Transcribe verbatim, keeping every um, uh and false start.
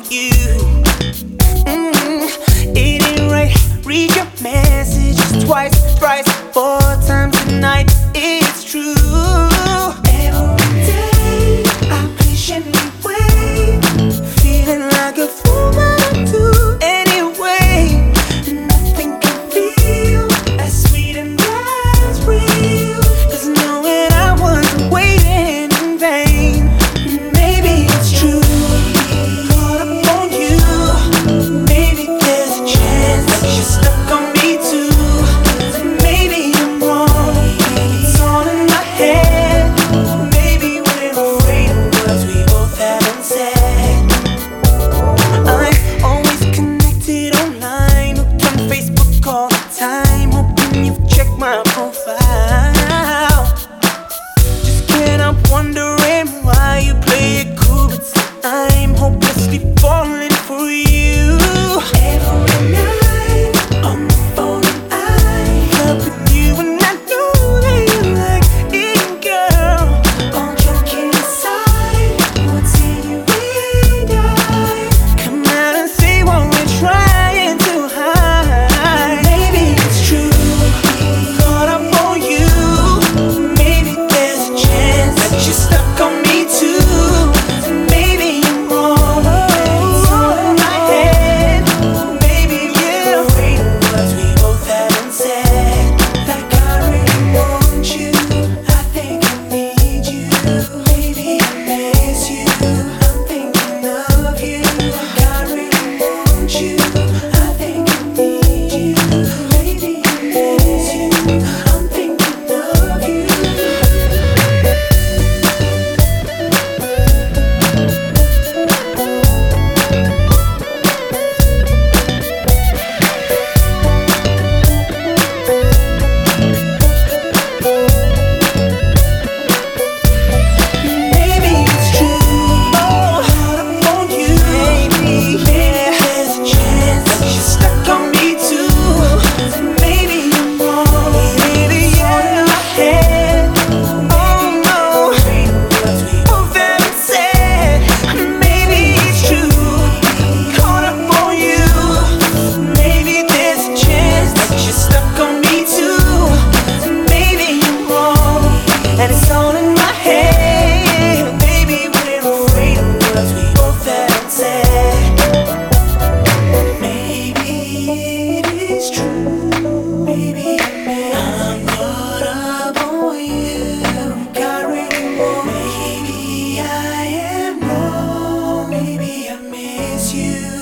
you. Mm, it ain't right. Read your messages twice, thrice, four times a night. It's true. Every day I patiently wait, feeling like a fool, but I do anyway. Nothing can feel as sweet and as real as knowing I wasn't waiting in vain. Maybe it's true, caught up on you. Maybe there's a chance that you're stuck on me too. Maybe I'm wrong, it's all in my head. Maybe we're afraid of words we both haven't said. I'm always connected online, hooked on Facebook all the time, hoping you've checked my profile. Just can't help wondering why you play it cool, but I'm hopelessly falling for you. Every night on the phone and I up with you, and I know that you like it, girl. All joking aside, what's in your radar? Come out and see what we're trying to hide. Maybe it's true, caught up on you. Maybe there's a chance that you're stuck on me too. Maybe I'm wrong, it's all in my head. Maybe we're afraid of words we both haven't said. Like I really want you, I think I need you. Maybe I miss you, I'm thinking of you. Like I really want you, I think I need you. Maybe I miss you, I'm thinking of you. Maybe it's true, oh, caught up on you. Maybe, maybe there's a chance that you're stuck on me too. Maybe I'm wrong, maybe it's all in my head. Oh no, words we both haven't said. Maybe it's true, caught up on you. Maybe there's a chance that you're stuck on me too. Maybe I'm wrong, and it's all in my head. Maybe we're afraid of words we both haven't said. Maybe it is true. Maybe I'm caught up on you. God really won't. Maybe I am wrong. Maybe I miss you.